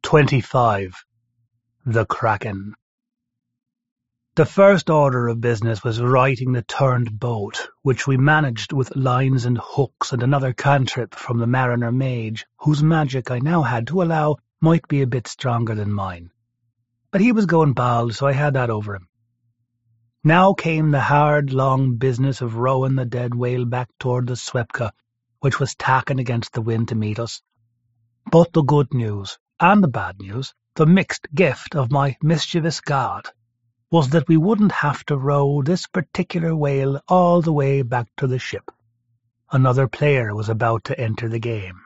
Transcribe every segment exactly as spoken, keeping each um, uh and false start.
twenty-five. The Kraken. The first order of business was righting the turned boat, which we managed with lines and hooks and another cantrip from the mariner mage, whose magic I now had to allow might be a bit stronger than mine. But he was going bald, so I had that over him. Now came the hard, long business of rowing the dead whale back toward the Swepka, which was tacking against the wind to meet us. But the good news, and the bad news, the mixed gift of my mischievous god, was that we wouldn't have to row this particular whale all the way back to the ship. Another player was about to enter the game.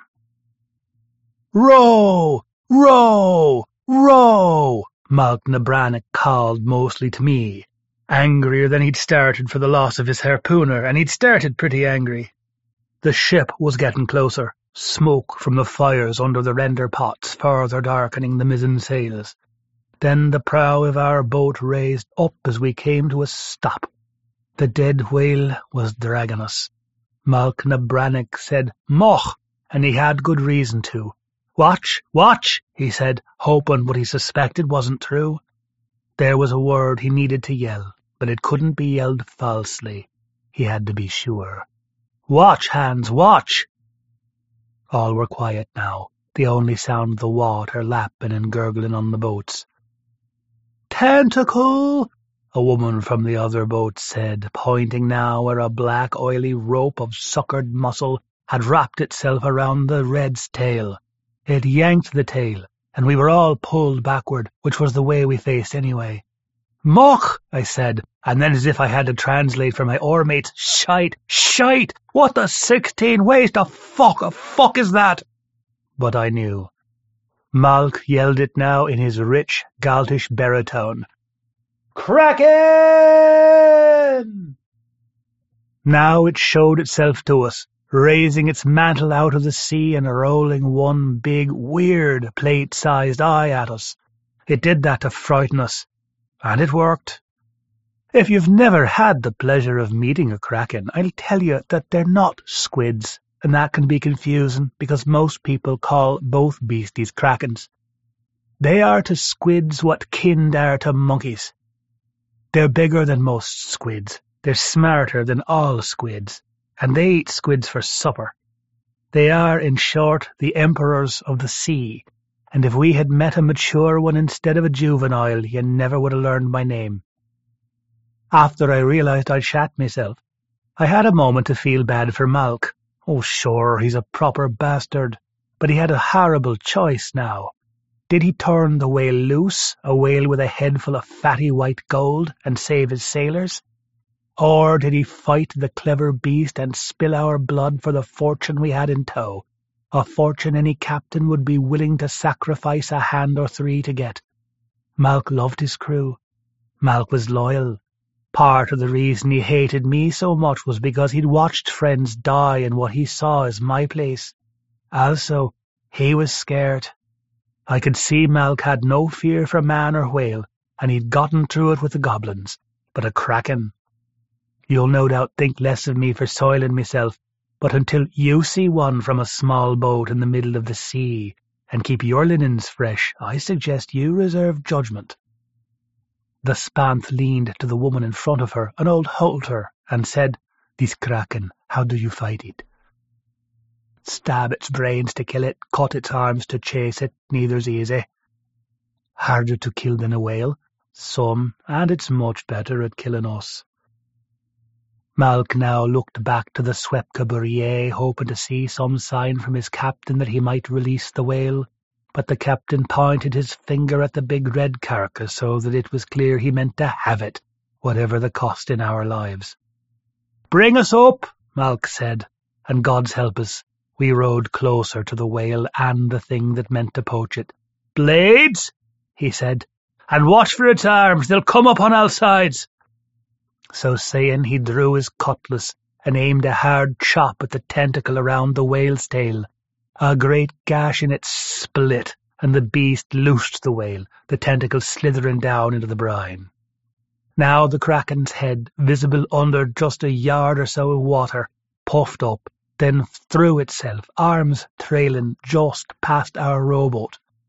"Row! Row! Row!" Malk na Brannock called mostly to me, angrier than he'd started for the loss of his harpooner, and he'd started pretty angry. The ship was getting closer, smoke from the fires under the render pots further darkening the mizzen sails. Then the prow of our boat raised up as we came to a stop. The dead whale was dragging us. Malk na Brannock said, "Moch," and he had good reason to. "Watch, watch," he said, hoping what he suspected wasn't true. There was a word he needed to yell, but it couldn't be yelled falsely. He had to be sure. "Watch, Hans, watch!" All were quiet now, the only sound the water lapping and gurgling on the boats. "Tentacle!" a woman from the other boat said, pointing now where a black oily rope of suckered muscle had wrapped itself around the red's tail. It yanked the tail, and we were all pulled backward, which was the way we faced anyway. "Moch," I said, and then as if I had to translate for my oar mates, "Shite, shite, what the sixteen ways to fuck, a fuck is that?" But I knew. Malk yelled it now in his rich, Galtish baritone. "Kraken!" Now it showed itself to us, raising its mantle out of the sea and rolling one big, weird, plate-sized eye at us. It did that to frighten us, and it worked. If you've never had the pleasure of meeting a kraken, I'll tell you that they're not squids, and that can be confusing because most people call both beasties krakens. They are to squids what kind are to monkeys. They're bigger than most squids, they're smarter than all squids, and they eat squids for supper. They are, in short, the emperors of the sea, and if we had met a mature one instead of a juvenile, you never would have learned my name. After I realised I'd shat myself, I had a moment to feel bad for Malk. Oh, sure, he's a proper bastard, but he had a horrible choice now. Did he turn the whale loose, a whale with a head full of fatty white gold, and save his sailors? Or did he fight the clever beast and spill our blood for the fortune we had in tow, a fortune any captain would be willing to sacrifice a hand or three to get? Malk loved his crew. Malk was loyal. Part of the reason he hated me so much was because he'd watched friends die in what he saw as my place. Also, he was scared. I could see Malk had no fear for man or whale, and he'd gotten through it with the goblins. But a kraken... You'll no doubt think less of me for soiling myself, but until you see one from a small boat in the middle of the sea and keep your linens fresh, I suggest you reserve judgment. The Spanth leaned to the woman in front of her, an old halter, and said, "This kraken, how do you fight it?" "Stab its brains to kill it, cut its arms to chase it, neither's easy." "Harder to kill than a whale?" "Some, and it's much better at killing us." Malk now looked back to the Swepka Burier, hoping to see some sign from his captain that he might release the whale, but the captain pointed his finger at the big red carcass so that it was clear he meant to have it, whatever the cost in our lives. "Bring us up," Malk said, and God's help us, we rowed closer to the whale and the thing that meant to poach it. "Blades," he said, "and watch for its arms, they'll come up on all sides." So saying, he drew his cutlass and aimed a hard chop at the tentacle around the whale's tail. A great gash in it split, and the beast loosed the whale, the tentacle slithering down into the brine. Now the kraken's head, visible under just a yard or so of water, puffed up, then threw itself, arms trailing, just past our rowboat.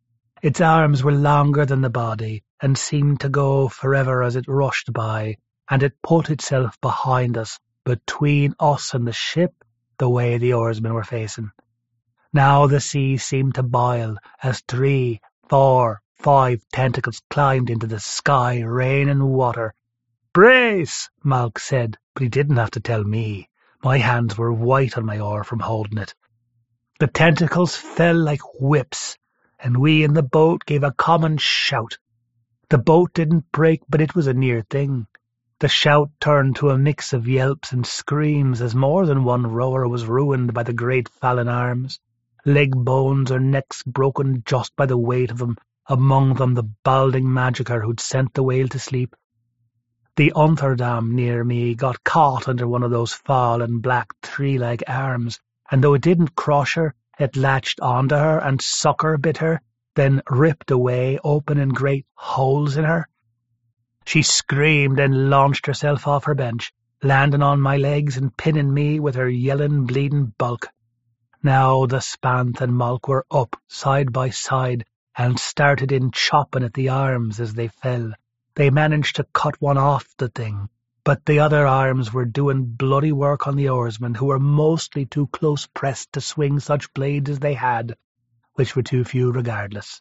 Its arms were longer than the body, and seemed to go forever as it rushed by, and it put itself behind us, between us and the ship, the way the oarsmen were facing. Now the sea seemed to boil, as three, four, five tentacles climbed into the sky, raining water. "Brace!" Malk said, but he didn't have to tell me. My hands were white on my oar from holding it. The tentacles fell like whips, and we in the boat gave a common shout. The boat didn't break, but it was a near thing. The shout turned to a mix of yelps and screams as more than one rower was ruined by the great fallen arms, leg bones or necks broken just by the weight of them, among them the balding magicka who'd sent the whale to sleep. The Untherdam near me got caught under one of those fallen black tree-like arms, and though it didn't crush her, it latched onto her and sucker bit her, then ripped away, opening great holes in her. She screamed and launched herself off her bench, landing on my legs and pinning me with her yelling, bleeding bulk. Now the Spanth and Malk were up, side by side, and started in chopping at the arms as they fell. They managed to cut one off the thing, but the other arms were doing bloody work on the oarsmen, who were mostly too close pressed to swing such blades as they had, which were too few regardless.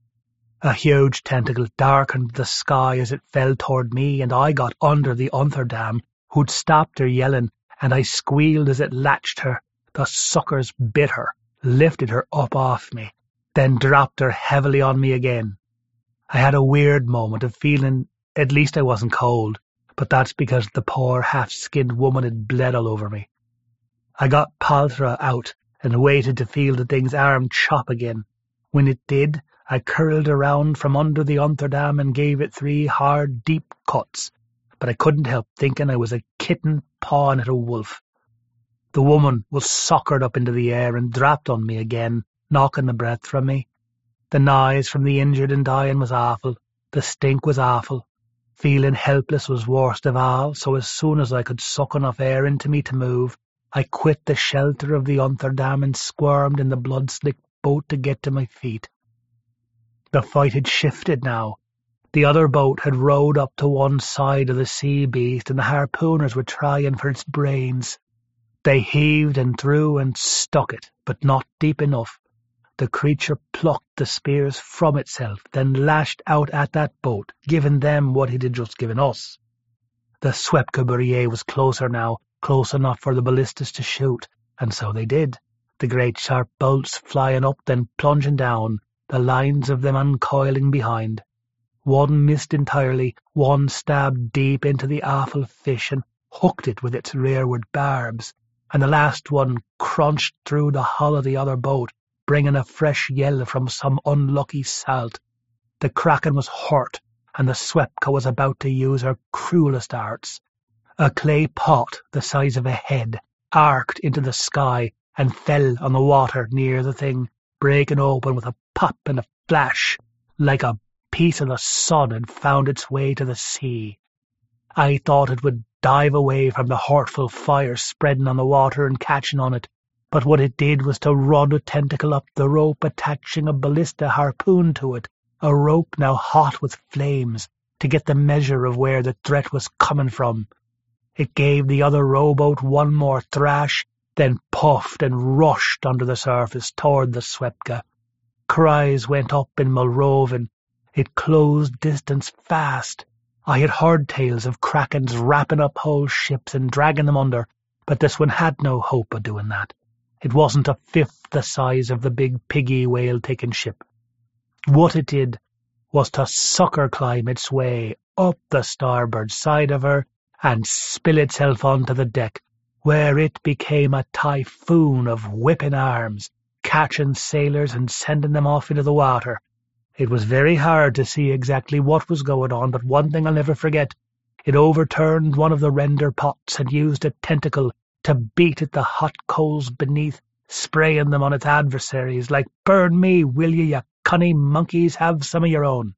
A huge tentacle darkened the sky as it fell toward me, and I got under the Untherdam, who'd stopped her yelling, and I squealed as it latched her. The suckers bit her, lifted her up off me, then dropped her heavily on me again. I had a weird moment of feeling at least I wasn't cold, but that's because the poor half-skinned woman had bled all over me. I got Paltra out and waited to feel the thing's arm chop again. When it did, I curled around from under the Untherdam and gave it three hard, deep cuts, but I couldn't help thinking I was a kitten pawing at a wolf. The woman was suckered up into the air and dropped on me again, knocking the breath from me. The noise from the injured and dying was awful. The stink was awful. Feeling helpless was worst of all, so as soon as I could suck enough air into me to move, I quit the shelter of the Untherdam and squirmed in the blood-slicked boat to get to my feet. The fight had shifted now. The other boat had rowed up to one side of the sea beast, and the harpooners were trying for its brains. They heaved and threw and stuck it, but not deep enough. The creature plucked the spears from itself, then lashed out at that boat, giving them what it had just given us. The Swepka Burier was closer now, close enough for the ballistas to shoot, and so they did, the great sharp bolts flying up, then plunging down, the lines of them uncoiling behind. One missed entirely, one stabbed deep into the awful fish and hooked it with its rearward barbs, and the last one crunched through the hull of the other boat, bringing a fresh yell from some unlucky salt. The Kraken was hurt, and the Swepka was about to use her cruelest arts. A clay pot the size of a head arced into the sky and fell on the water near the thing, breaking open with a pop and a flash, like a piece of the sun had found its way to the sea. I thought it would dive away from the hurtful fire spreading on the water and catching on it, but what it did was to run a tentacle up the rope, attaching a ballista harpoon to it, a rope now hot with flames, to get the measure of where the threat was coming from. It gave the other rowboat one more thrash, then puffed and rushed under the surface toward the Swepka. Cries went up in Mulroven. It closed distance fast. I had heard tales of Krakens wrapping up whole ships and dragging them under, but this one had no hope of doing that. It wasn't a fifth the size of the big piggy whale-taking ship. What it did was to sucker climb its way up the starboard side of her and spill itself onto the deck, where it became a typhoon of whipping arms, catching sailors and sending them off into the water. It was very hard to see exactly what was going on, but one thing I'll never forget. It overturned one of the render pots and used a tentacle to beat at the hot coals beneath, spraying them on its adversaries like, "Burn me, will ye, you cunning monkeys, have some of your own."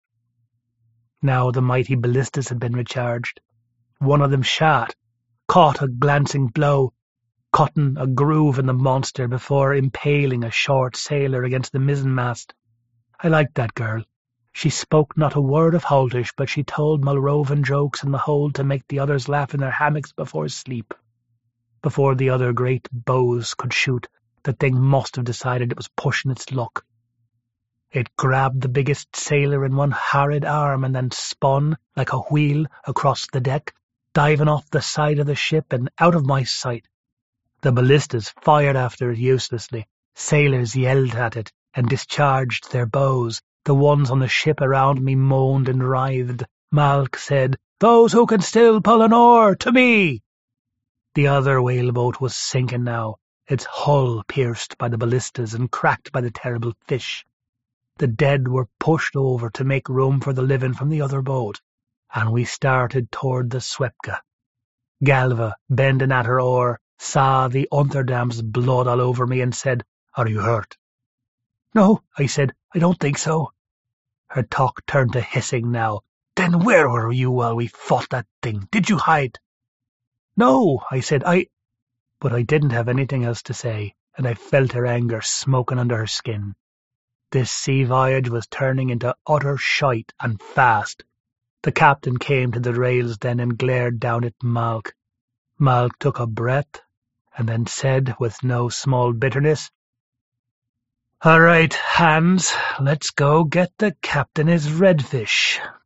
Now the mighty ballistas had been recharged. One of them shot, caught a glancing blow, cutting a groove in the monster before impaling a short sailor against the mizzenmast. I liked that girl. She spoke not a word of Haltish, but she told Mulrovan jokes in the hold to make the others laugh in their hammocks before sleep. Before the other great bows could shoot, the thing must have decided it was pushing its luck. It grabbed the biggest sailor in one horrid arm and then spun like a wheel across the deck, diving off the side of the ship and out of my sight. The ballistas fired after it uselessly. Sailors yelled at it and discharged their bows. The ones on the ship around me moaned and writhed. Malk said, "Those who can still pull an oar, to me!" The other whaleboat was sinking now, its hull pierced by the ballistas and cracked by the terrible fish. The dead were pushed over to make room for the living from the other boat, and we started toward the Swepka. Galva, bending at her oar, saw the Unterdam's blood all over me and said, "Are you hurt?" "No," I said, "I don't think so." Her talk turned to hissing now. "Then where were you while we fought that thing? Did you hide?" "No," I said, I... But I didn't have anything else to say, and I felt her anger smoking under her skin. This sea voyage was turning into utter shite and fast. The captain came to the rails then and glared down at Malk. Malk took a breath and then said with no small bitterness, "All right, Hans, let's go get the captain his redfish."